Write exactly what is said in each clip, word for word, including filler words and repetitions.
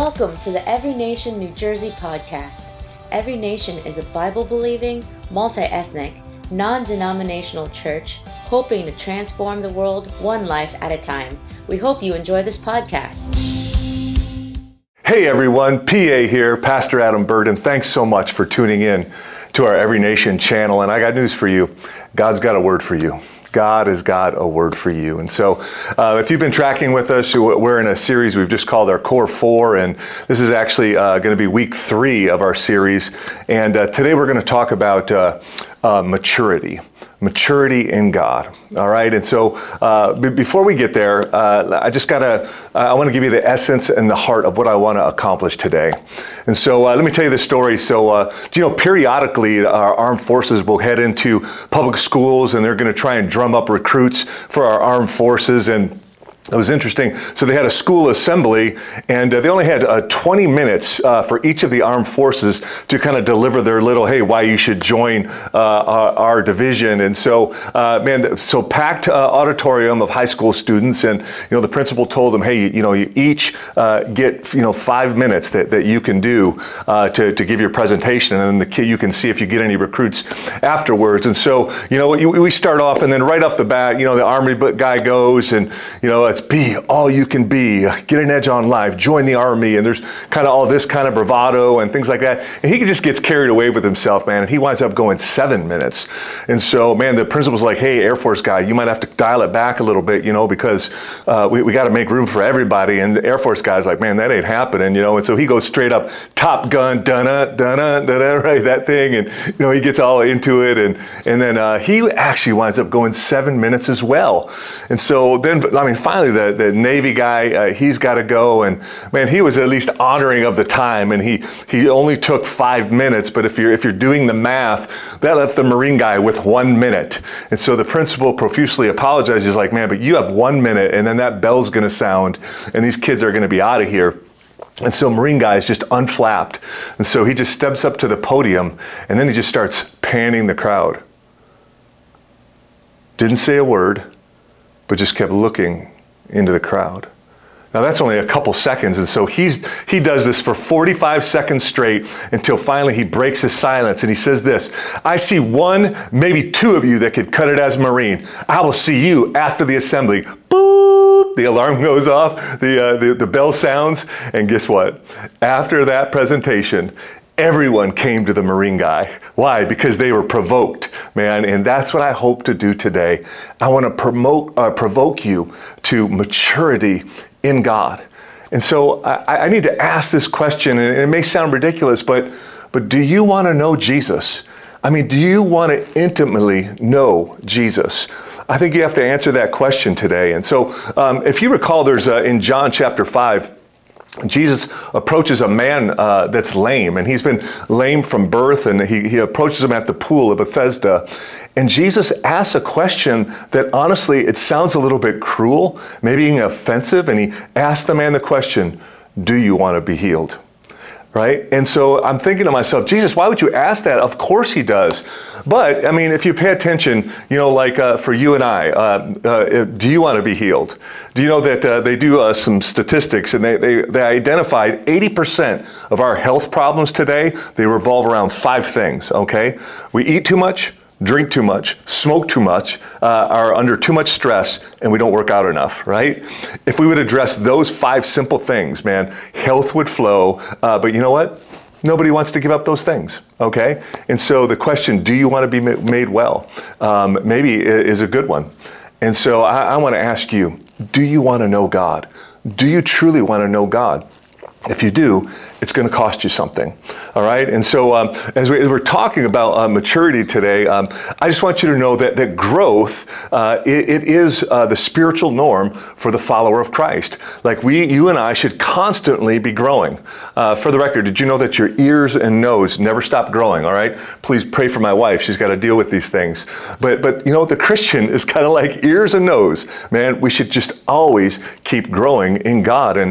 Welcome to the Every Nation New Jersey podcast. Every Nation is a Bible-believing, multi-ethnic, non-denominational church hoping to transform the world one life at a time. We hope you enjoy this podcast. Hey everyone, P A here, Pastor Adam Burden. Thanks so much for tuning in to our Every Nation channel. And I got news for you. God's got a word for you. God has got a word for you. And so uh, if you've been tracking with us, we're in a series we've just called our Core Four, and this is actually uh, going to be week three of our series. And uh, today we're going to talk about uh, uh, maturity. Maturity in God. All right. And so uh, b- before we get there, uh, I just got to, uh, I want to give you the essence and the heart of what I want to accomplish today. And so uh, let me tell you the story. So, uh, do you know, periodically our armed forces will head into public schools and they're going to try and drum up recruits for our armed forces. And it was interesting. So they had a school assembly, and uh, they only had uh, twenty minutes uh, for each of the armed forces to kind of deliver their little, hey, why you should join uh, our, our division. And so, uh, man, so packed uh, auditorium of high school students, and you know the principal told them, hey, you know, you each uh, get you know five minutes that, that you can do uh, to to give your presentation, and then the kid you can see if you get any recruits afterwards. And so, you know, you, we start off, and then right off the bat, you know, the Army guy goes, and you know, it's be all you can be, get an edge on life, join the Army, and there's kind of all this kind of bravado and things like that. And he just gets carried away with himself, man, and he winds up going seven minutes. And so, man, the principal's like, hey, Air Force guy, you might have to dial it back a little bit, you know, because uh, we, we got to make room for everybody. And the Air Force guy's like, man, that ain't happening, you know. And so he goes straight up, Top Gun, dun-na, dun-na, dun-na, right, that thing. And, you know, he gets all into it. And, and then uh, he actually winds up going seven minutes as well. And so then, I mean, finally, the, the Navy guy, uh, he's got to go, and man, he was at least honoring of the time, and he he only took five minutes. But if you're if you're doing the math, that left the Marine guy with one minute. And so the principal profusely apologizes. He's like, man, but you have one minute, and then that bell's going to sound, and these kids are going to be out of here. And so Marine guy is just unflapped, and so he just steps up to the podium, and then he just starts panning the crowd. Didn't say a word, but just kept looking into the crowd. Now that's only a couple seconds, and so he's he does this for forty-five seconds straight until finally he breaks his silence and he says this: I see one, maybe two of you that could cut it as a Marine. I will see you after the assembly. Boop! The alarm goes off, the, uh, the the bell sounds, and guess what? After that presentation, everyone came to the Marine guy. Why? Because they were provoked, man. And that's what I hope to do today. I want to promote, uh, provoke you to maturity in God. And so I, I need to ask this question, and it may sound ridiculous, but but do you want to know Jesus? I mean, do you want to intimately know Jesus? I think you have to answer that question today. And so um, if you recall, there's uh, in John chapter five, Jesus approaches a man uh, that's lame, and he's been lame from birth, and he, he approaches him at the pool of Bethesda. And Jesus asks a question that honestly, it sounds a little bit cruel, maybe even offensive, and he asks the man the question, do you want to be healed? Right? And so I'm thinking to myself, Jesus, why would you ask that? Of course he does. But, I mean, if you pay attention, you know, like uh, for you and I, uh, uh, do you want to be healed? Do you know that uh, they do uh, some statistics, and they, they, they identified eighty percent of our health problems today, they revolve around five things, okay? We eat too much, drink too much, smoke too much, uh, are under too much stress, and we don't work out enough, right? If we would address those five simple things, man, health would flow. Uh, but you know what? Nobody wants to give up those things, okay? And so the question, do you want to be made well, um, maybe is a good one. And so I, I want to ask you, do you want to know God? Do you truly want to know God? If you do, it's going to cost you something, all right? And so um, as, we, as we're talking about uh, maturity today, um, I just want you to know that, that growth, uh, it, it is uh, the spiritual norm for the follower of Christ. Like we, you and I should constantly be growing. Uh, for the record, did you know that your ears and nose never stop growing, all right? Please pray for my wife. She's got to deal with these things. But, but you know, the Christian is kind of like ears and nose. Man, we should just always keep growing in God. And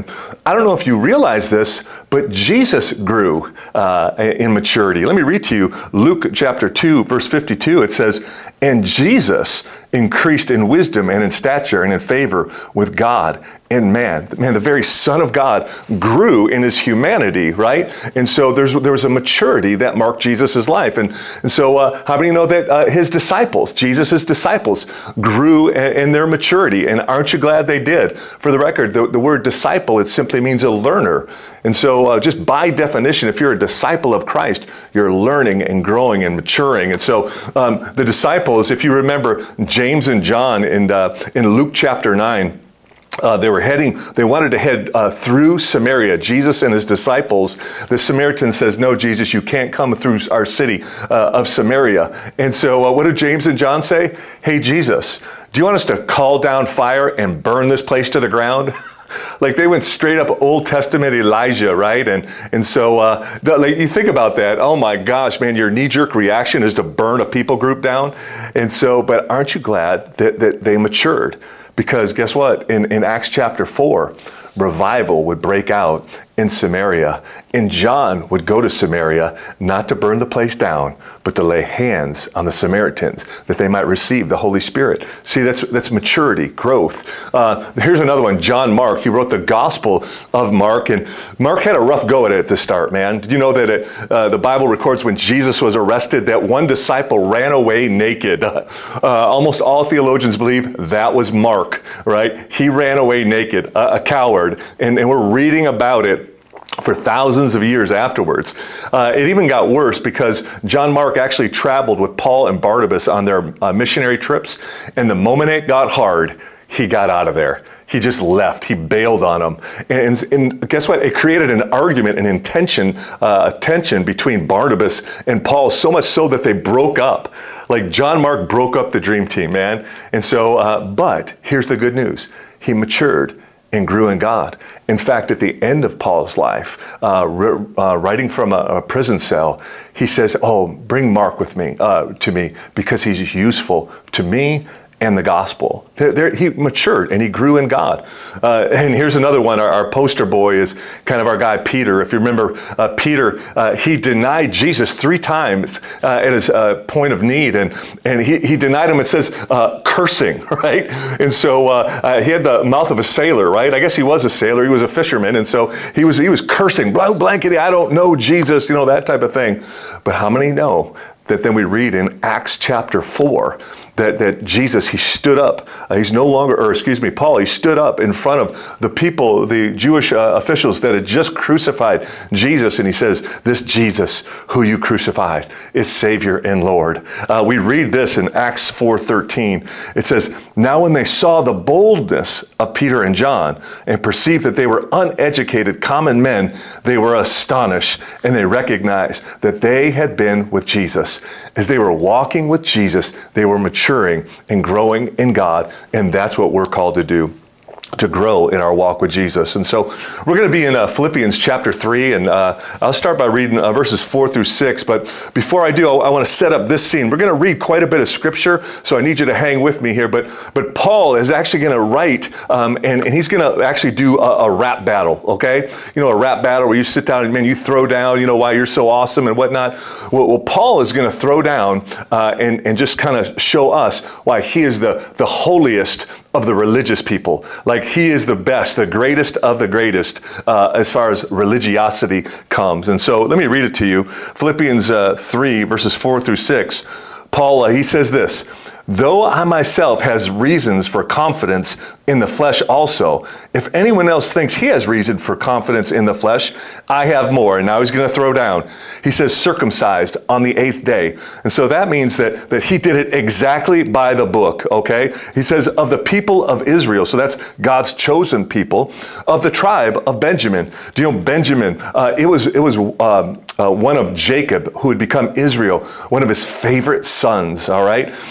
I don't know if you realize this, but Jesus grew uh, in maturity. Let me read to you Luke chapter two, verse fifty-two. It says, and Jesus increased in wisdom and in stature and in favor with God and man. Man, the very Son of God grew in his humanity, right? And so there's there was a maturity that marked Jesus' life. And, and so uh, how many know that uh, his disciples, Jesus' disciples, grew in, in their maturity? And aren't you glad they did? For the record, the, the word disciple, it simply means a learner. And so uh, just by definition, if you're a disciple of Christ, you're learning and growing and maturing. And so um, the disciples, if you remember James and John in, uh, in Luke chapter nine, Uh, they were heading, they wanted to head uh, through Samaria. Jesus and his disciples, the Samaritan says, no, Jesus, you can't come through our city uh, of Samaria. And so uh, what did James and John say? Hey, Jesus, do you want us to call down fire and burn this place to the ground? Like they went straight up Old Testament Elijah, right? And and so uh, like you think about that. Oh my gosh, man, your knee-jerk reaction is to burn a people group down. And so, but aren't you glad that, that they matured? Because guess what? In, in Acts chapter four, revival would break out in Samaria. And John would go to Samaria not to burn the place down, but to lay hands on the Samaritans that they might receive the Holy Spirit. See, that's that's maturity, growth. Uh, here's another one, John Mark. He wrote the Gospel of Mark, and Mark had a rough go at it at the start, man. Did you know that it, uh, the Bible records when Jesus was arrested that one disciple ran away naked? Uh, almost all theologians believe that was Mark, right? He ran away naked, a, a coward, and, and we're reading about it for thousands of years afterwards. Uh, it even got worse because John Mark actually traveled with Paul and Barnabas on their uh, missionary trips, and the moment it got hard, he got out of there. He just left. He bailed on them. And, and guess what? It created an argument, an intention, uh, a tension between Barnabas and Paul, so much so that they broke up. Like John Mark broke up the dream team, man. And so, uh, but here's the good news. He matured and grew in God. In fact, at the end of Paul's life, uh, re- uh, writing from a, a prison cell, he says, oh, bring Mark with me, uh, to me, because he's useful to me and the gospel. There, there, he matured and he grew in God. Uh, and here's another one. Our, our poster boy is kind of our guy, Peter. If you remember, uh, Peter, uh, he denied Jesus three times uh, at his uh, point of need. And, and he, he denied him, it says, uh, cursing, right? And so uh, uh, he had the mouth of a sailor, right? I guess he was a sailor. He was a fisherman. And so he was, he was cursing, blah, blankety, I don't know Jesus, you know, that type of thing. But how many know that then we read in Acts chapter four, that, that Jesus, he stood up. Uh, he's no longer, or excuse me, Paul, he stood up in front of the people, the Jewish uh, officials that had just crucified Jesus. And he says, this Jesus who you crucified is Savior and Lord. Uh, we read this in Acts four thirteen. It says, now when they saw the boldness of Peter and John and perceived that they were uneducated common men, they were astonished and they recognized that they had been with Jesus. As they were walking with Jesus, they were maturing and growing in God, and that's what we're called to do, to grow in our walk with Jesus. And so we're going to be in uh, Philippians chapter three, and uh, I'll start by reading uh, verses four through six. But before I do, I, I want to set up this scene. We're going to read quite a bit of scripture, so I need you to hang with me here. But but Paul is actually going to write, um, and, and he's going to actually do a, a rap battle, okay? You know, a rap battle where you sit down and, man, you throw down, you know, why you're so awesome and whatnot. Well, well Paul is going to throw down uh, and, and just kind of show us why he is the, the holiest of the religious people. Like he is the best, the greatest of the greatest uh, as far as religiosity comes. And so let me read it to you. Philippians uh, three, verses four through six. Paul, uh, he says this, though I myself has reasons for confidence in the flesh also, if anyone else thinks he has reason for confidence in the flesh, I have more. And now he's going to throw down. He says circumcised on the eighth day. And so that means that, that he did it exactly by the book, okay? He says of the people of Israel, so that's God's chosen people, of the tribe of Benjamin. Do you know Benjamin? Uh, it was, it was um, uh, one of Jacob who had become Israel, one of his favorite sons, all right? Uh, he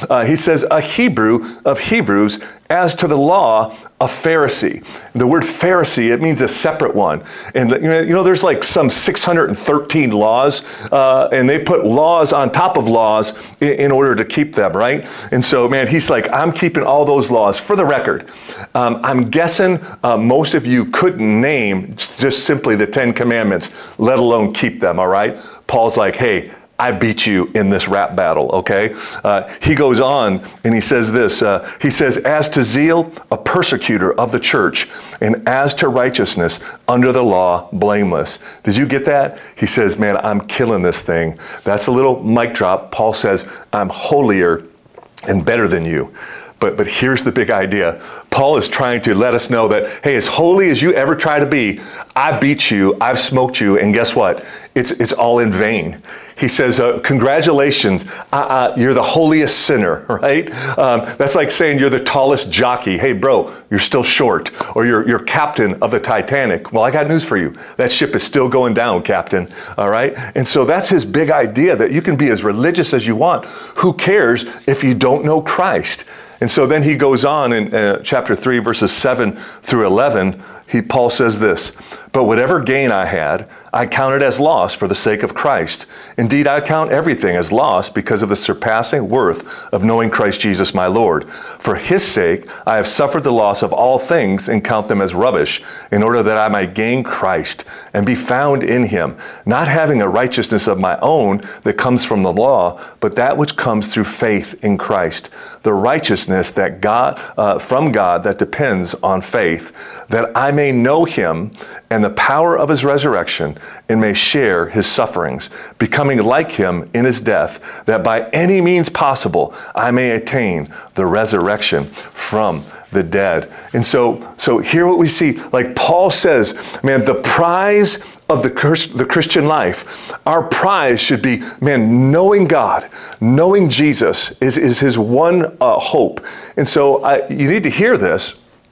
says, a Hebrew of Hebrews, as to the law, a Pharisee. The word Pharisee, it means a separate one. And you know, you know there's like some six hundred thirteen laws, uh, and they put laws on top of laws in, in order to keep them, right? And so, man, he's like, I'm keeping all those laws. For the record, um, I'm guessing uh, most of you couldn't name just simply the Ten Commandments, let alone keep them, all right? Paul's like, hey, I beat you in this rap battle, okay? Uh, he goes on and he says this. Uh, he says, as to zeal, a persecutor of the church, and as to righteousness, under the law, blameless. Did you get that? He says, man, I'm killing this thing. That's a little mic drop. Paul says, I'm holier and better than you. But but here's the big idea. Paul is trying to let us know that, hey, as holy as you ever try to be, I beat you, I've smoked you, and guess what? It's it's all in vain. He says, uh, congratulations, uh, uh, you're the holiest sinner, right? Um, that's like saying you're the tallest jockey. Hey, bro, you're still short. Or you're, you're captain of the Titanic. Well, I got news for you. That ship is still going down, captain, all right? And so that's his big idea, that you can be as religious as you want. Who cares if you don't know Christ? And so then he goes on in uh, chapter three, verses seven through eleven. He, Paul says this, but whatever gain I had, I counted as loss for the sake of Christ. Indeed, I count everything as loss because of the surpassing worth of knowing Christ Jesus my Lord. For his sake, I have suffered the loss of all things and count them as rubbish, in order that I might gain Christ and be found in him, not having a righteousness of my own that comes from the law, but that which comes through faith in Christ, the righteousness that God uh, from God that depends on faith, that I may know him and the power of his resurrection, and may share his sufferings, becoming like him in his death, that by any means possible I may attain the resurrection from the dead. And so, so here what we see, like Paul says, man, the prize of the the Christian life, our prize should be, man, knowing God, knowing Jesus is, is his one uh, hope. And so I, you need to hear this.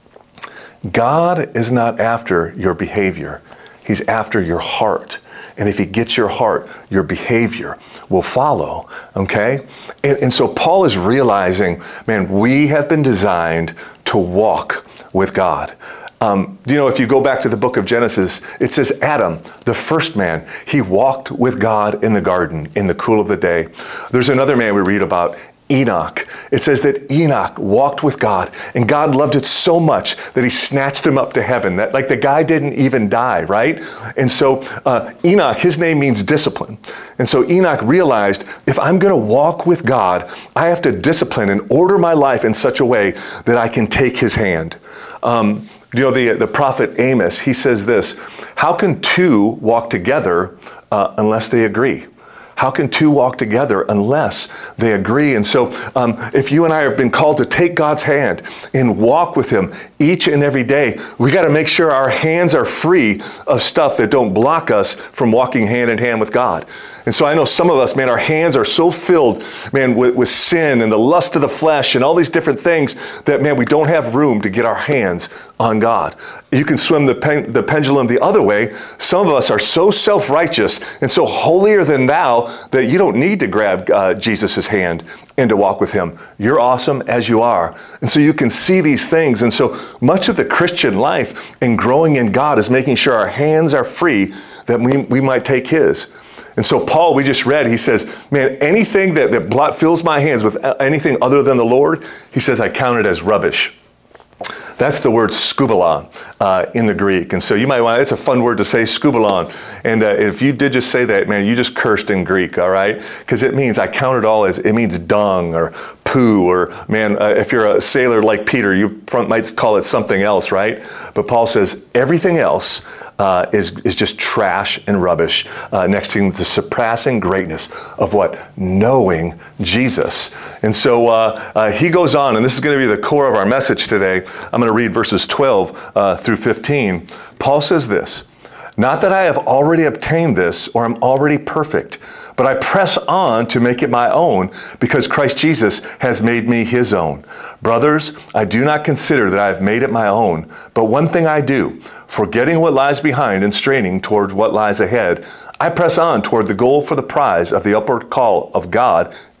God is not after your behavior. He's after your heart. And if he gets your heart, your behavior will follow, okay? And, and so Paul is realizing, man, we have been designed to walk with God. Um, you know, if you go back to the book of Genesis, it says Adam, the first man, he walked with God in the garden in the cool of the day. There's another man we read about, Enoch. It says that Enoch walked with God, and God loved it so much that he snatched him up to heaven. That, like, the guy didn't even die, right? And so uh, Enoch, his name means discipline. And so Enoch realized, if I'm going to walk with God, I have to discipline and order my life in such a way that I can take his hand. Um, you know, the, the prophet Amos, he says this, how can two walk together uh, unless they agree? How can two walk together unless they agree? And so um, if you and I have been called to take God's hand and walk with him each and every day, we got to make sure our hands are free of stuff that don't block us from walking hand in hand with God. And so I know some of us, man, our hands are so filled, man, with, with sin and the lust of the flesh and all these different things that, man, we don't have room to get our hands on God. You can swim the, pen, the pendulum the other way. Some of us are so self-righteous and so holier than thou that you don't need to grab uh, Jesus' hand and to walk with him. You're awesome as you are. And so you can see these things. And so much of the Christian life and growing in God is making sure our hands are free that we, we might take his. And so Paul, we just read, he says, man, anything that, that blot fills my hands with anything other than the Lord, he says, I count it as rubbish. That's the word skubalon uh, in the Greek. And so you might want, it's a fun word to say, skubalon. And uh, if you did just say that, man, you just cursed in Greek, all right? Because it means, I count it all as, it means dung or poo, or, man, uh, if you're a sailor like Peter, you might call it something else, right? But Paul says everything else uh, is, is just trash and rubbish uh, next to the surpassing greatness of what? Knowing Jesus. And so uh, uh, he goes on, and this is going to be the core of our message today. I'm going to read verses twelve uh, through fifteen. Paul says this, not that I have already obtained this or am already perfect, but I press on to make it my own because Christ Jesus has made me his own. Brothers, I do not consider that I have made it my own, but one thing I do, forgetting what lies behind and straining toward what lies ahead, I press on toward the goal for the prize of the upward call of God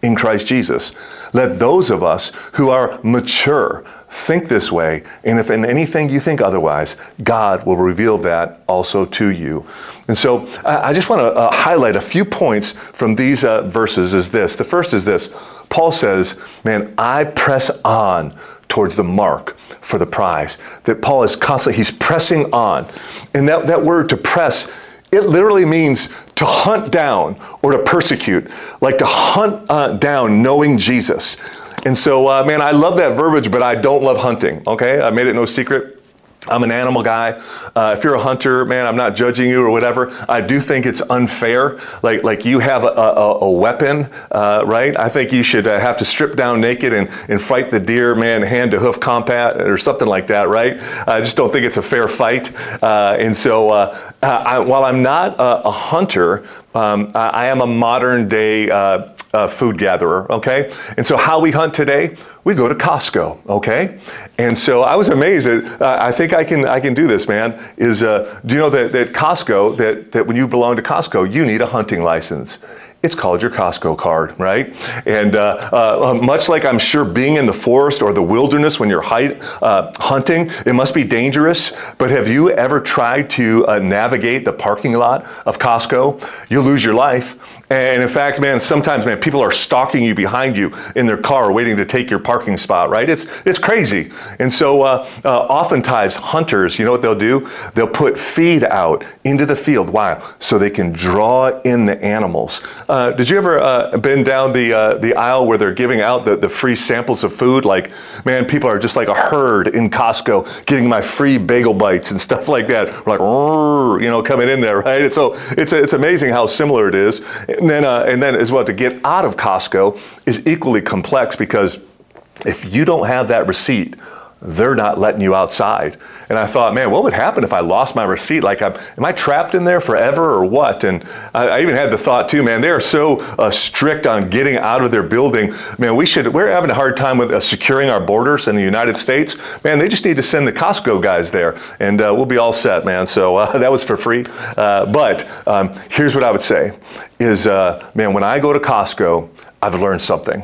in Christ Jesus. Let those of us who are mature think this way, and if in anything you think otherwise, God will reveal that also to you. And so I just want to uh, highlight a few points from these uh, verses is this. The first is this. Paul says, man, I press on towards the mark for the prize. That Paul is constantly, he's pressing on. And that, that word to press, it literally means to hunt down or to persecute, like to hunt uh, down knowing Jesus. And so, uh, man, I love that verbiage, but I don't love hunting, okay? I made it no secret. I'm an animal guy. Uh, if you're a hunter, man, I'm not judging you or whatever. I do think it's unfair. Like, like you have a, a, a weapon, uh, right? I think you should uh, have to strip down naked and, and fight the deer, man, hand to hoof combat or something like that, right? I just don't think it's a fair fight. Uh, and so, uh, I, while I'm not a, a hunter, um, I, I am a modern day uh, uh, food gatherer. Okay, and so how we hunt today? We go to Costco, okay? And so I was amazed that uh, I think I can I can do this, man. Is uh, do you know that, that Costco, that, that when you belong to Costco, you need a hunting license. It's called your Costco card, right? And uh, uh, much like I'm sure being in the forest or the wilderness when you're hi- uh, hunting, it must be dangerous. But have you ever tried to uh, navigate the parking lot of Costco? You'll lose your life. And in fact, man, sometimes, man, people are stalking you behind you in their car waiting to take your parking spot, right? It's it's crazy. And so uh, uh, oftentimes hunters, you know what they'll do? They'll put feed out into the field. Why? So they can draw in the animals. Uh, did you ever uh, been down the uh, the aisle where they're giving out the, the free samples of food? Like, man, people are just like a herd in Costco getting my free bagel bites and stuff like that. We're like, you know, coming in there, right? And so it's it's amazing how similar it is. And then, uh, and then as well, to get out of Costco is equally complex because if you don't have that receipt, they're not letting you outside. And I thought, man, what would happen if I lost my receipt? Like, I'm, am I trapped in there forever or what? And I, I even had the thought too, man, they are so uh, strict on getting out of their building. Man, we should, we're having a hard time with uh, securing our borders in the United States. Man, they just need to send the Costco guys there and uh, we'll be all set, man. So uh, that was for free. Uh, but um, here's what I would say is, uh, man, when I go to Costco, I've learned something.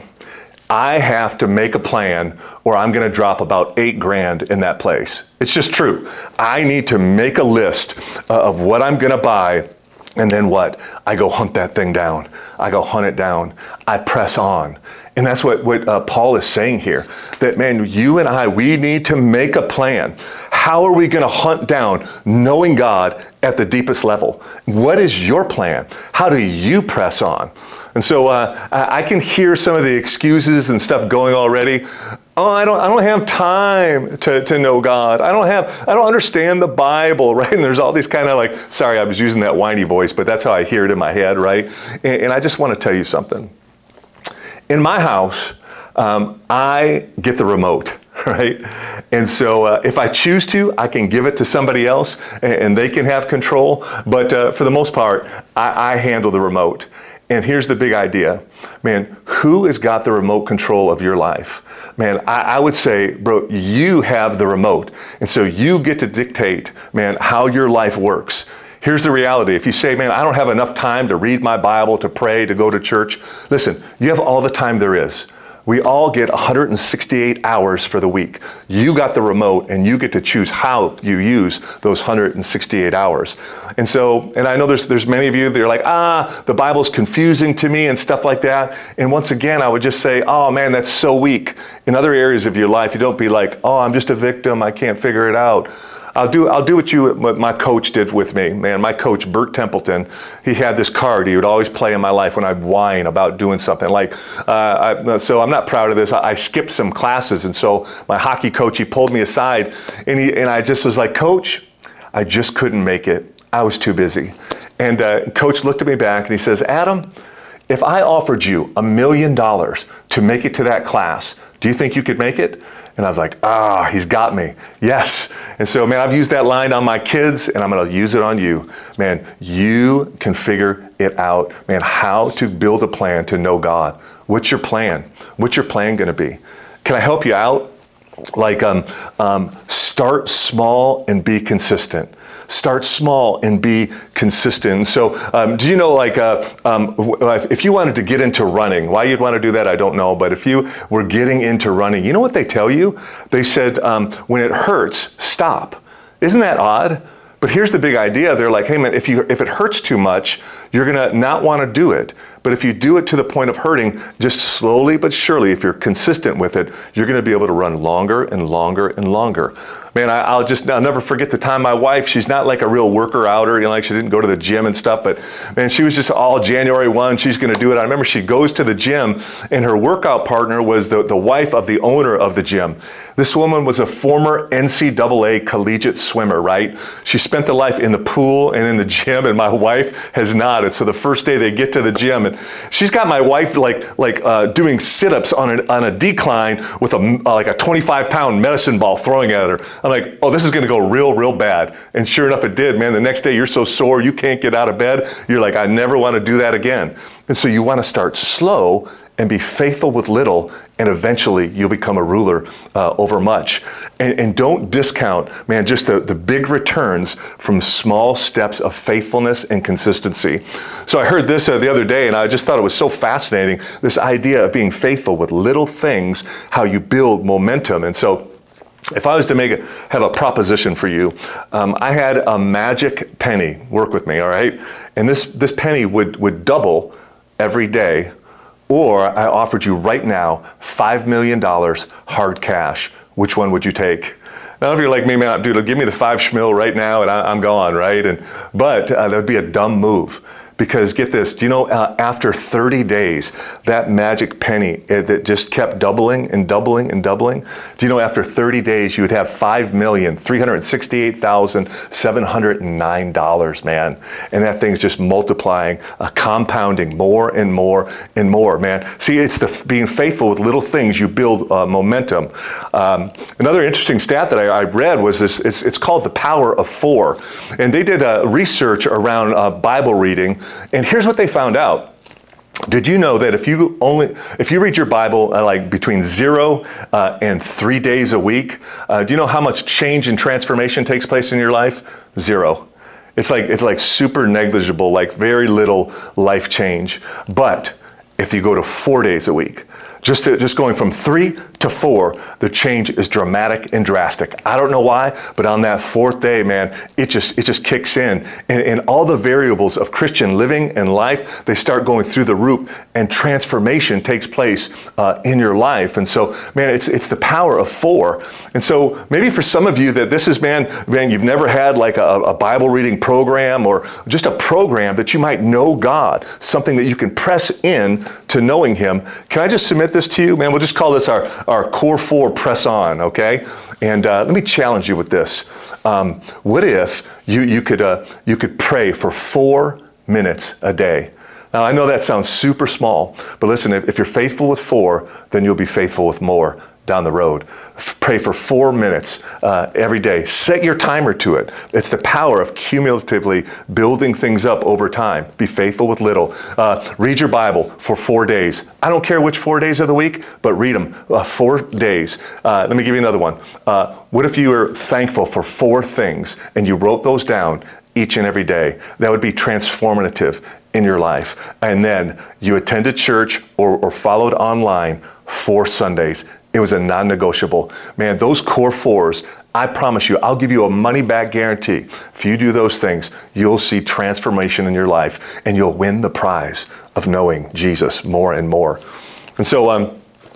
I have to make a plan or I'm going to drop about eight grand in that place. It's just true. I need to make a list of what I'm going to buy. And then what? I go hunt that thing down. I go hunt it down. I press on. And that's what, what uh, Paul is saying here. That, man, you and I, we need to make a plan. How are we going to hunt down knowing God at the deepest level? What is your plan? How do you press on? And so uh, I can hear some of the excuses and stuff going already. Oh, I don't, I don't have time to, to know God. I don't have, I don't understand the Bible, right? And there's all these kind of like, sorry, I was using that whiny voice, but that's how I hear it in my head, right? And, and I just want to tell you something. In my house, um, I get the remote, right? And so uh, if I choose to, I can give it to somebody else and, and they can have control. But uh, for the most part, I, I handle the remote. And here's the big idea, man, who has got the remote control of your life? Man, I, I would say, bro, you have the remote. And so you get to dictate, man, how your life works. Here's the reality. If you say, man, I don't have enough time to read my Bible, to pray, to go to church, listen, you have all the time there is. We all get one hundred sixty-eight hours for the week. You got the remote and you get to choose how you use those one hundred sixty-eight hours. And so, and I know there's there's many of you that are like, ah, the Bible's confusing to me and stuff like that. And once again, I would just say, oh man, that's so weak. In other areas of your life, you don't be like, oh, I'm just a victim, I can't figure it out. I'll do I'll do what you what my coach did with me, man. My coach, Bert Templeton, he had this card he would always play in my life when I'd whine about doing something. Like, uh, I, so I'm not proud of this. I, I skipped some classes, and so my hockey coach, he pulled me aside, and he and I just was like, Coach, I just couldn't make it. I was too busy. And uh, Coach looked at me back and he says, Adam, if I offered you a million dollars to make it to that class, do you think you could make it? And I was like, ah, he's got me. Yes. And so, man, I've used that line on my kids, and I'm going to use it on you. Man, you can figure it out. Man, how to build a plan to know God. What's your plan? What's your plan going to be? Can I help you out? Like, um, um, start small and be consistent. Start small and be consistent. So um, do you know, like, uh, um, if you wanted to get into running, why you'd want to do that, I don't know. But if you were getting into running, you know what they tell you? They said, um, when it hurts, stop. Isn't that odd? But here's the big idea. They're like, hey, man, if you if it hurts too much, you're going to not want to do it. But if you do it to the point of hurting, just slowly but surely, if you're consistent with it, you're going to be able to run longer and longer and longer. Man, I, I'll just I'll never forget the time my wife, she's not like a real worker outer, you know, like she didn't go to the gym and stuff, but man, she was just all January first, she's going to do it. I remember she goes to the gym, and her workout partner was the, the wife of the owner of the gym. This woman was a former N C double A collegiate swimmer, right? She spent the life in the pool and in the gym, and my wife has not. And so the first day they get to the gym, and she's got my wife like like uh, doing sit-ups on a, on a decline with a uh, like a twenty-five pound medicine ball throwing at her. I'm like, oh, this is going to go real, real bad. And sure enough, it did, man. The next day you're so sore you can't get out of bed. You're like, I never want to do that again. And so you want to start slow and be faithful with little, and eventually you'll become a ruler uh, over much. And, and don't discount, man, just the, the big returns from small steps of faithfulness and consistency. So I heard this uh, the other day, and I just thought it was so fascinating, this idea of being faithful with little things, how you build momentum. And so if I was to make a, have a proposition for you, um, I had a magic penny. Work with me, all right? And this, this penny would, would double every day. Or I offered you right now five million dollars hard cash. Which one would you take? Now, if you're like me, man, dude, give me the five schmil right now and I, I'm gone, right? And But uh, that would be a dumb move. Because get this, do you know, uh, after thirty days, that magic penny uh, that just kept doubling and doubling and doubling, do you know after thirty days you would have five million three hundred sixty-eight thousand seven hundred nine dollars, man. And that thing's just multiplying, uh, compounding more and more and more, man. See, it's the being faithful with little things, you build uh, momentum. Um, another interesting stat that I, I read was this, it's, it's called the power of four. And they did uh, research around uh, Bible reading. And here's what they found out. Did you know that if you only if you read your Bible uh, like between zero uh, and three days a week, uh, do you know how much change and transformation takes place in your life? Zero. It's like it's like super negligible, like very little life change. But if you go to four days a week, just to, just going from three to four, the change is dramatic and drastic. I don't know why, but on that fourth day, man, it just it just kicks in. And, and all the variables of Christian living and life, they start going through the roof, and transformation takes place uh, in your life. And so, man, it's it's the power of four. And so maybe for some of you that this is, man, man, you've never had like a, a Bible reading program or just a program that you might know God, something that you can press in to knowing Him. Can I just submit this to you, man? We'll just call this our, our core four press on, okay? And uh, let me challenge you with this. Um, what if you you could uh, you could pray for four minutes a day? Now, I know that sounds super small, but listen, if, if you're faithful with four, then you'll be faithful with more down the road. F- pray for four minutes uh, every day. Set your timer to it. It's the power of cumulatively building things up over time. Be faithful with little. Uh, read your Bible for four days. I don't care which four days of the week, but read them uh, four days. Uh, let me give you another one. Uh, what if you were thankful for four things and you wrote those down each and every day? That would be transformative in your life. And then you attended church or, or followed online four Sundays. It was a non-negotiable. Man, those core fours, I promise you, I'll give you a money-back guarantee. If you do those things, you'll see transformation in your life, and you'll win the prize of knowing Jesus more and more. And so, um,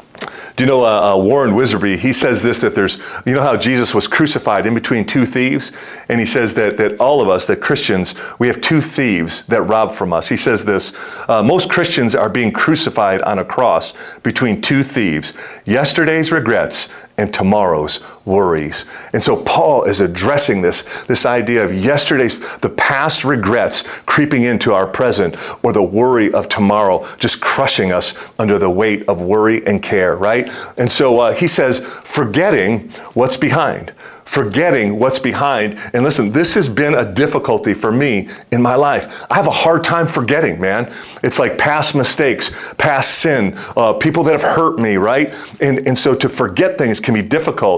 do you know uh, uh, Warren Wiersbe? He says this, that there's, you know how Jesus was crucified in between two thieves? And he says that that all of us, that Christians, we have two thieves that rob from us. He says this, uh, most Christians are being crucified on a cross between two thieves, yesterday's regrets and tomorrow's worries. And so Paul is addressing this, this idea of yesterday's, the past regrets creeping into our present, or the worry of tomorrow just crushing us under the weight of worry and care, right? And so uh, he says, forgetting what's behind. Forgetting what's behind. And listen, this has been a difficulty for me in my life. I have a hard time forgetting, man. It's like past mistakes, past sin, uh, people that have hurt me, right? And and so to forget things can be difficult.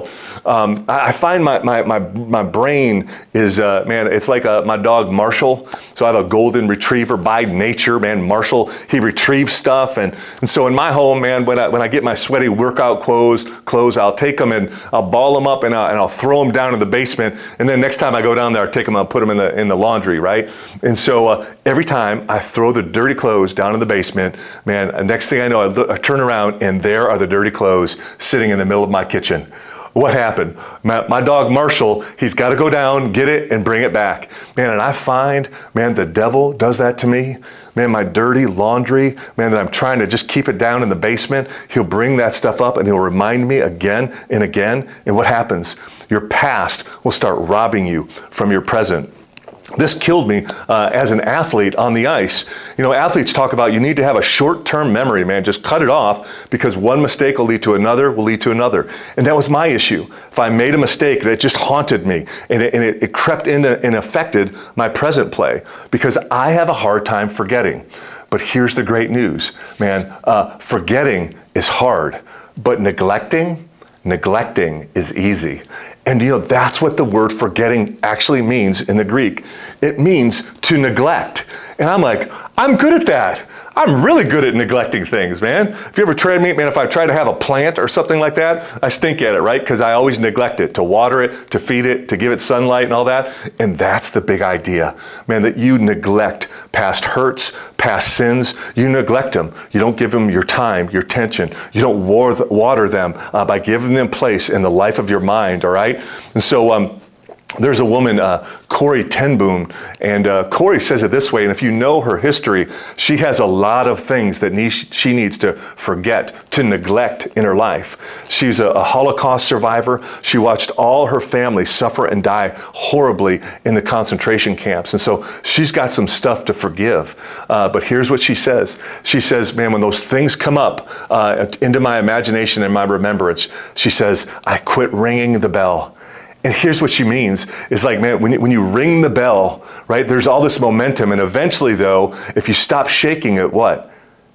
um, I, I find my, my, my, my brain is, uh, man, it's like a, my dog Marshall. So I have a golden retriever by nature, man. Marshall, he retrieves stuff. And, and so in my home, man, when I, when I get my sweaty workout clothes, clothes, I'll take them and I'll ball them up and I'll, and I'll throw them down in the basement. And then next time I go down there, I'll take them and I'll put them in the, in the laundry, right? And so uh, every time I throw the dirty clothes down in the basement, man, next thing I know, I, look, I turn around and there are the dirty clothes sitting in the middle of my kitchen. What happened? My, my dog Marshall, he's got to go down, get it, and bring it back. Man, and I find, man, the devil does that to me. Man, my dirty laundry, man, that I'm trying to just keep it down in the basement, he'll bring that stuff up and he'll remind me again and again. And what happens? Your past will start robbing you from your present. This killed me uh, as an athlete on the ice. You know, athletes talk about you need to have a short-term memory, man. Just cut it off because one mistake will lead to another, will lead to another. And that was my issue. If I made a mistake, that just haunted me. And it, and it, it crept in and affected my present play because I have a hard time forgetting. But here's the great news, man. Uh, forgetting is hard, but neglecting, neglecting is easy. And you know, that's what the word forgetting actually means in the Greek. It means to neglect. And I'm like, I'm good at that. I'm really good at neglecting things, man. If you ever tried me, man, if I try to have a plant or something like that, I stink at it, right? Because I always neglect it, to water it, to feed it, to give it sunlight and all that. And that's the big idea, man, that you neglect past hurts, past sins. You neglect them. You don't give them your time, your attention. You don't water them uh, by giving them place in the life of your mind, all right? And so, um, There's a woman, uh, Corrie ten Boom, and uh, Corrie says it this way, and if you know her history, she has a lot of things that need, she needs to forget, to neglect in her life. She's a, a Holocaust survivor. She watched all her family suffer and die horribly in the concentration camps, and so she's got some stuff to forgive. Uh, but here's what she says. She says, man, when those things come up uh, into my imagination and my remembrance, she says, I quit ringing the bell. And here's what she means, is like, man, when you, when you ring the bell, right, there's all this momentum. And eventually, though, if you stop shaking it, what?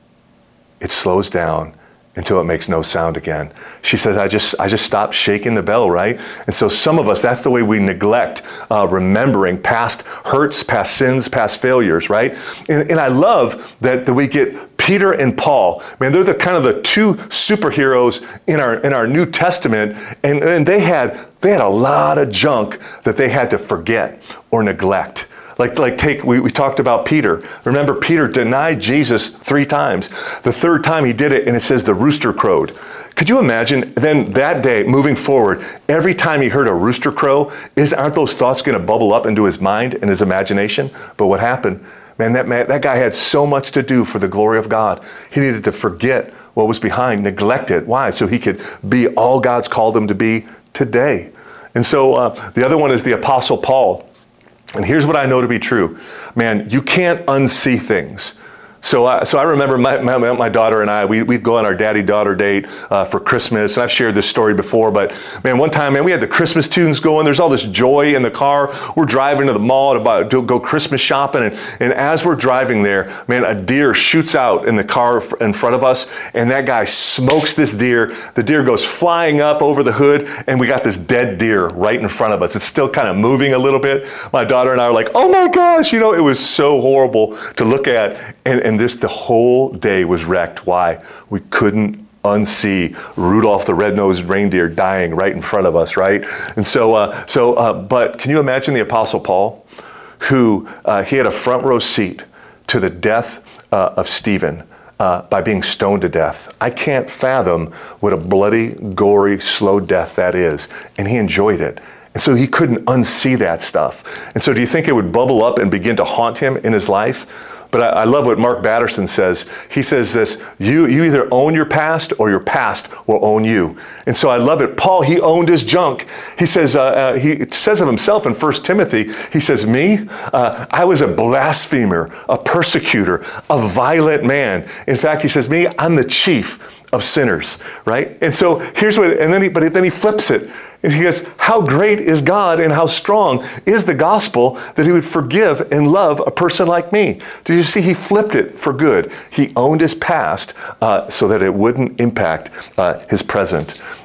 It slows down until it makes no sound again. She says, I just I just stopped shaking the bell, right? And so some of us, that's the way we neglect uh, remembering past hurts, past sins, past failures, right? And, and I love that, that we get Peter and Paul. Man, they're the kind of the two superheroes in our in our New Testament, and, and they had they had a lot of junk that they had to forget or neglect. Like, like take, we, we talked about Peter. Remember, Peter denied Jesus three times. The third time he did it, and it says the rooster crowed. Could you imagine then that day, moving forward, every time he heard a rooster crow, is, aren't those thoughts going to bubble up into his mind and his imagination? But what happened? Man, that man, that guy had so much to do for the glory of God. He needed to forget what was behind, neglect it. Why? So he could be all God's called him to be today. And so uh, the other one is the Apostle Paul. And here's what I know to be true. Man, you can't unsee things. So, uh, so I remember my, my, my daughter and I, we, we'd go on our daddy-daughter date uh, for Christmas. And I've shared this story before, but man, one time, man, we had the Christmas tunes going. There's all this joy in the car. We're driving to the mall to, buy, to go Christmas shopping. And, and as we're driving there, man, a deer shoots out in the car in front of us. And that guy smokes this deer. The deer goes flying up over the hood. And we got this dead deer right in front of us. It's still kind of moving a little bit. My daughter and I are like, oh my gosh, you know, it was so horrible to look at. And, and this, the whole day was wrecked. Why? We couldn't unsee Rudolph the red-nosed reindeer dying right in front of us, right? And so, uh, so, uh, but can you imagine the Apostle Paul, who uh, he had a front row seat to the death uh, of Stephen uh, by being stoned to death. I can't fathom what a bloody, gory, slow death that is, and he enjoyed it. And so he couldn't unsee that stuff. And so do you think it would bubble up and begin to haunt him in his life? But I, I love what Mark Batterson says. He says this, you, you either own your past or your past will own you. And so I love it. Paul, he owned his junk. He says, uh, uh, he says of himself in First Timothy, he says, me, uh, I was a blasphemer, a persecutor, a violent man. In fact, he says, me, I'm the chief of sinners, right? And so here's what, and then he, but then he flips it. And he goes, how great is God and how strong is the gospel that he would forgive and love a person like me? Did you see? He flipped it for good. He owned his past uh, so that it wouldn't impact uh, his present.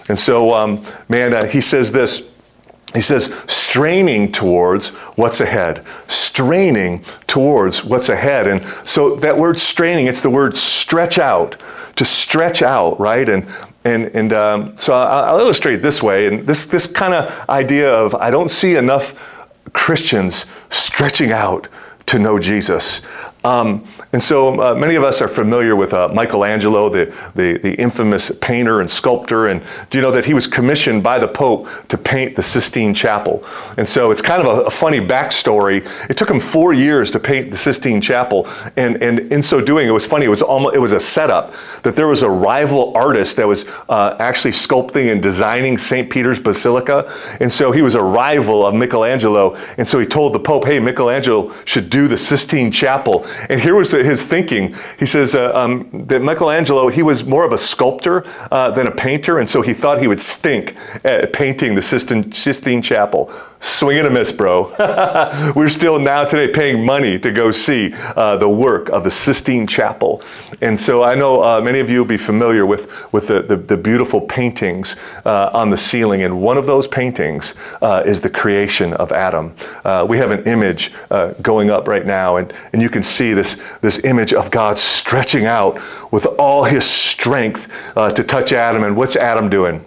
And so, um, man, uh, he says this. He says, straining towards what's ahead. Straining towards what's ahead. And so that word straining, it's the word stretch out. To stretch out, right? And and and um, so I'll, I'll illustrate this way. And this this kind of idea of I don't see enough Christians stretching out to know Jesus. Um, and so uh, many of us are familiar with uh, Michelangelo, the, the, the infamous painter and sculptor. And do you know that he was commissioned by the Pope to paint the Sistine Chapel? And so it's kind of a, a funny backstory. It took him four years to paint the Sistine Chapel. And, and in so doing, it was funny. It was almost, it was a setup that there was a rival artist that was uh, actually sculpting and designing Saint Peter's Basilica. And so he was a rival of Michelangelo. And so he told the Pope, hey, Michelangelo should do the Sistine Chapel. And here was his thinking. He says uh, um, that Michelangelo, he was more of a sculptor uh, than a painter, and so he thought he would stink at painting the Sistine, Sistine Chapel. Swing and a miss, bro. We're still now today paying money to go see uh, the work of the Sistine Chapel. And so I know uh, many of you will be familiar with, with the, the, the beautiful paintings uh, on the ceiling, and one of those paintings uh, is the creation of Adam. Uh, we have an image uh, going up right now, and, and you can see this, this image of God stretching out with all his strength uh, to touch Adam. And what's Adam doing?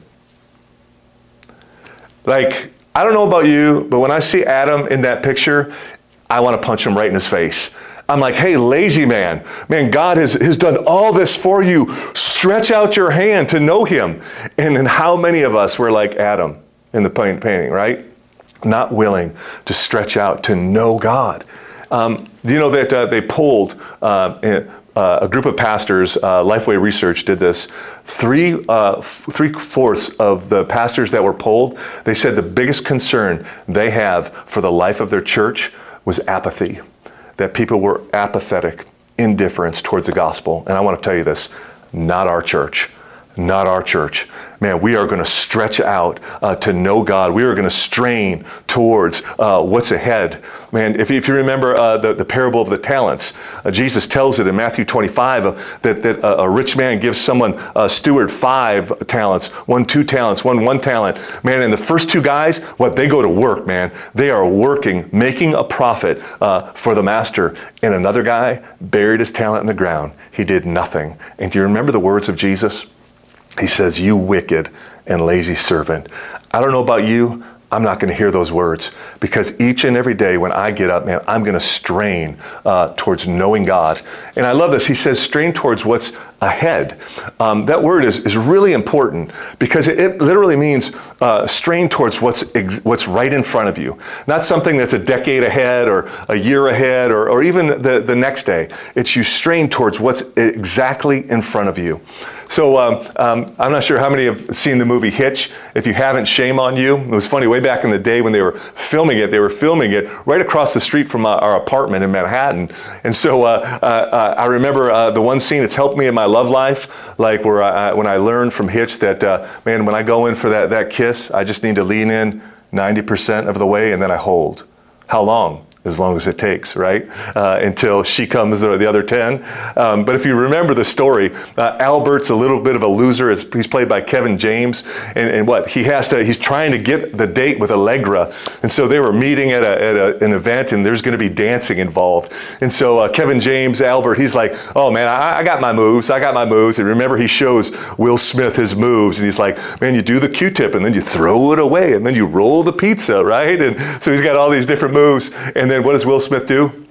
Like, I don't know about you, but when I see Adam in that picture, I want to punch him right in his face. I'm like, hey, lazy man. Man, God has, has done all this for you. Stretch out your hand to know him. And then how many of us were like Adam in the painting, right? Not willing to stretch out to know God. Um, do you know that uh, they polled uh, uh, a group of pastors, uh, Lifeway Research did this, three, uh, f- three-fourths of the pastors that were polled, they said the biggest concern they have for the life of their church was apathy, that people were apathetic, indifference towards the gospel. And I want to tell you this, not our church. Not our church. Man, we are going to stretch out uh, to know God. We are going to strain towards uh, what's ahead. Man, if, if you remember uh, the, the parable of the talents, uh, Jesus tells it in Matthew twenty-five uh, that, that uh, a rich man gives someone, a steward, five talents, one two talents, one one talent. Man, and the first two guys, what, they go to work, man. They are working, making a profit uh, for the master. And another guy buried his talent in the ground. He did nothing. And do you remember the words of Jesus? He says, you wicked and lazy servant. I don't know about you. I'm not going to hear those words, because each and every day when I get up, man, I'm going to strain uh, towards knowing God. And I love this. He says strain towards what's ahead. Um, that word is, is really important, because it, it literally means uh, strain towards what's ex- what's right in front of you. Not something that's a decade ahead or a year ahead or, or even the, the next day. It's you strain towards what's exactly in front of you. So um, um, I'm not sure how many have seen the movie Hitch. If you haven't, shame on you. It was funny, way back in the day when they were filming it, they were filming it right across the street from our apartment in Manhattan. And so uh, uh, I remember uh, the one scene that's helped me in my love life, like where I, when I learned from Hitch that, uh, man, when I go in for that, that kiss, I just need to lean in ninety percent of the way and then I hold. How long? As long as it takes, right? Uh, until she comes, or the other ten. Um, but if you remember the story, uh, Albert's a little bit of a loser. He's played by Kevin James. And, and what? He has to, he's trying to get the date with Allegra. And so they were meeting at, a, at a, an event, and there's going to be dancing involved. And so uh, Kevin James, Albert, he's like, oh man, I, I got my moves. I got my moves. And remember, he shows Will Smith his moves. And he's like, man, you do the Q-tip, and then you throw it away, and then you roll the pizza, right? And so he's got all these different moves. And And then what does Will Smith do?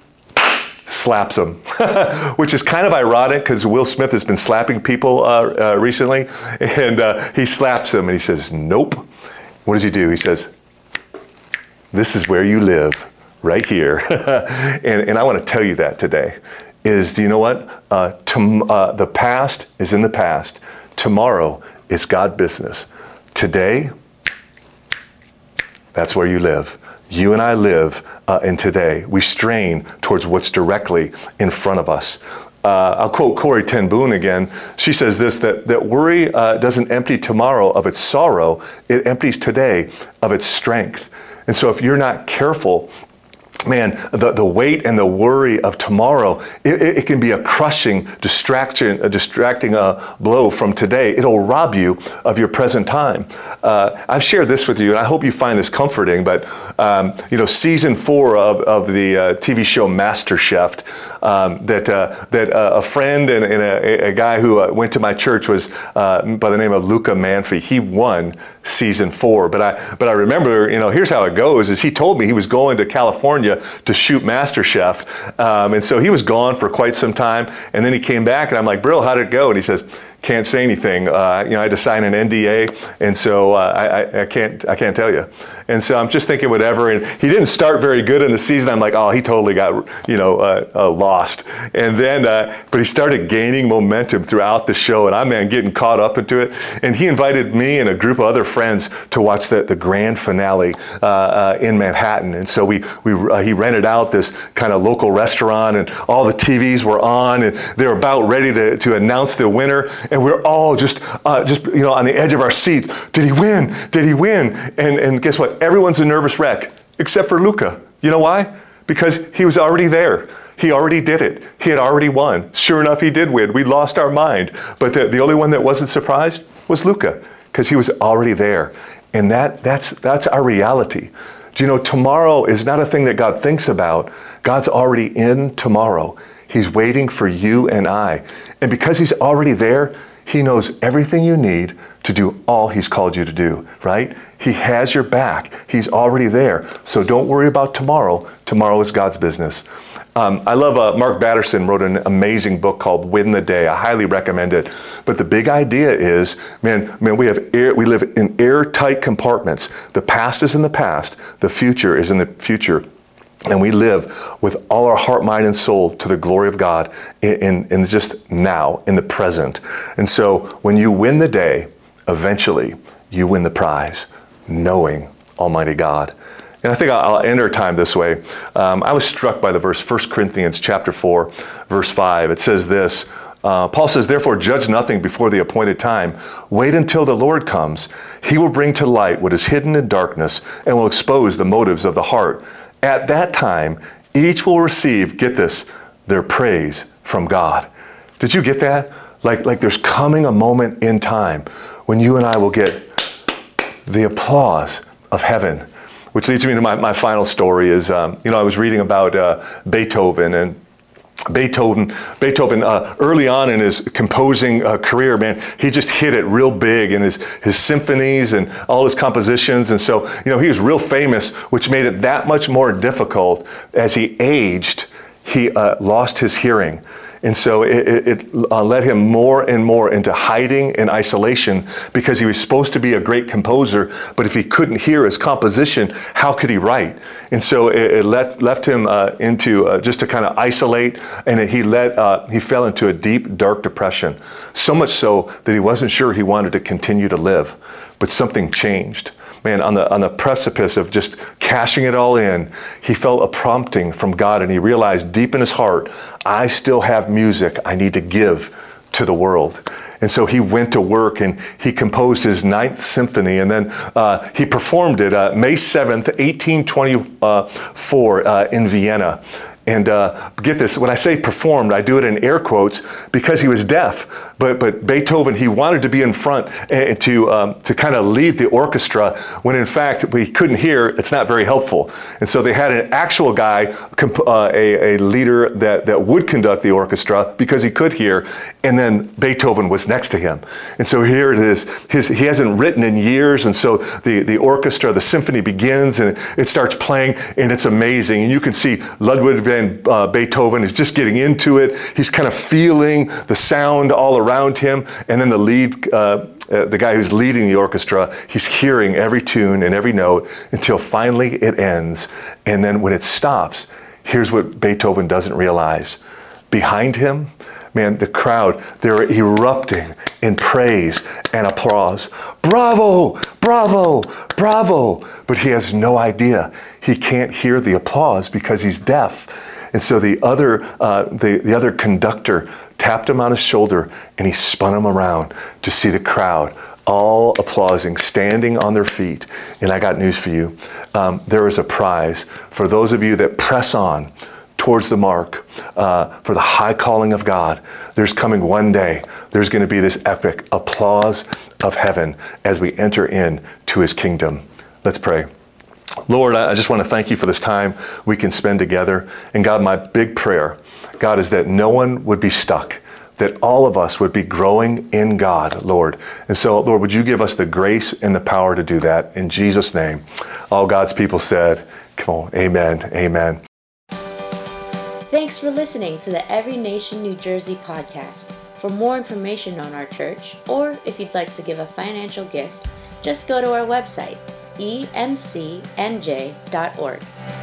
Slaps him, which is kind of ironic because Will Smith has been slapping people uh, uh, recently. And uh, he slaps him and he says, nope. What does he do? He says, this is where you live, right here. and, and I want to tell you that today is, do you know what? Uh, to, uh, the past is in the past. Tomorrow is God business. Today, that's where you live. You and I live uh, in today. We strain towards what's directly in front of us. Uh, I'll quote Corrie ten Boom again. She says this, that, that worry uh, doesn't empty tomorrow of its sorrow. It empties today of its strength. And so if you're not careful, man, the, the weight and the worry of tomorrow, it, it can be a crushing distraction, a distracting uh, blow from today. It'll rob you of your present time. Uh, I've shared this with you, and I hope you find this comforting, but, um, you know, season four of, of the uh, T V show MasterChef, um, that uh, that uh, a friend and, and a, a guy who uh, went to my church was uh, by the name of Luca Manfrey. He won season four, but I but I remember, you know, here's how it goes, is he told me he was going to California to shoot MasterChef. Um, and so he was gone for quite some time. And then he came back and I'm like, Brill, how did it go? And he says, can't say anything. Uh, you know, I had to sign an N D A. And so uh, I, I can't, I can't tell you. And so I'm just thinking whatever. And he didn't start very good in the season. I'm like, oh, he totally got, you know, uh, uh, lost. And then, uh, but he started gaining momentum throughout the show. And I'm, man, getting caught up into it. And he invited me and a group of other friends to watch the, the grand finale uh, uh, in Manhattan. And so we, we uh, he rented out this kind of local restaurant, and all the T Vs were on, and they were about ready to, to announce the winner. And we're all just, uh, just you know, on the edge of our seats. Did he win? Did he win? And and guess what? Everyone's a nervous wreck, except for Luca. You know why? Because he was already there. He already did it. He had already won. Sure enough, he did win. We lost our mind. But the, the only one that wasn't surprised was Luca, because he was already there. And that that's that's our reality. Do you know, tomorrow is not a thing that God thinks about. God's already in tomorrow. He's waiting for you and I. And because he's already there, he knows everything you need to do all he's called you to do, right? He has your back. He's already there. So don't worry about tomorrow. Tomorrow is God's business. Um, I love uh, Mark Batterson wrote an amazing book called Win the Day. I highly recommend it. But the big idea is, man, man, we have air, we live in airtight compartments. The past is in the past. The future is in the future. And we live with all our heart, mind, and soul to the glory of God in, in, in just now, in the present. And so when you win the day, eventually you win the prize, knowing Almighty God. And I think I'll, I'll end our time this way. Um, I was struck by the verse, First Corinthians chapter four, verse five. It says this, uh, Paul says, therefore judge nothing before the appointed time. Wait until the Lord comes. He will bring to light what is hidden in darkness and will expose the motives of the heart. At that time, each will receive, get this, their praise from God. Did you get that? Like, like there's coming a moment in time when you and I will get the applause of heaven. Which leads me to my, my final story is, um, you know, I was reading about uh, Beethoven, and Beethoven, Beethoven uh, early on in his composing uh, career, man, he just hit it real big in his, his symphonies and all his compositions. And so, you know, he was real famous, which made it that much more difficult. As he aged, he uh, lost his hearing. And so it, it, it uh, led him more and more into hiding and isolation, because he was supposed to be a great composer, but if he couldn't hear his composition, how could he write? And so it, it left, left him uh, into uh, just to kind of isolate, and it, he let uh, he fell into a deep, dark depression, so much so that he wasn't sure he wanted to continue to live. But something changed. Man, on the on the precipice of just cashing it all in, he felt a prompting from God, and he realized deep in his heart, I still have music I need to give to the world. And so he went to work, and he composed his Ninth Symphony, and then uh, he performed it uh, May seventh, eighteen twenty-four uh, in Vienna. And uh, get this, when I say performed, I do it in air quotes because he was deaf. But but Beethoven, he wanted to be in front and to um, to kind of lead the orchestra, when in fact he couldn't hear. It's not very helpful. And so they had an actual guy, comp- uh, a, a leader that, that would conduct the orchestra because he could hear. And then Beethoven was next to him. And so here it is. His, he hasn't written in years. And so the, the orchestra, the symphony begins, and it starts playing, and it's amazing. And you can see Ludwig van uh, Beethoven is just getting into it. He's kind of feeling the sound all around him. And then the lead, uh, uh, the guy who's leading the orchestra, he's hearing every tune and every note until finally it ends. And then when it stops, here's what Beethoven doesn't realize. Behind him, man, the crowd, they're erupting in praise and applause. Bravo, bravo, bravo. But he has no idea. He can't hear the applause because he's deaf. And so the other, uh, the, the other conductor tapped him on his shoulder, and he spun him around to see the crowd all applauding, standing on their feet. And I got news for you. Um, there is a prize for those of you that press on towards the mark, uh, for the high calling of God. There's coming one day, there's going to be this epic applause of heaven as we enter in to his kingdom. Let's pray. Lord, I just want to thank you for this time we can spend together. And God, my big prayer, God, is that no one would be stuck, that all of us would be growing in God, Lord. And so, Lord, would you give us the grace and the power to do that in Jesus' name? All God's people said, come on, amen, amen. Thanks for listening to the Every Nation New Jersey podcast. For more information on our church, or if you'd like to give a financial gift, just go to our website, e m c n j dot org.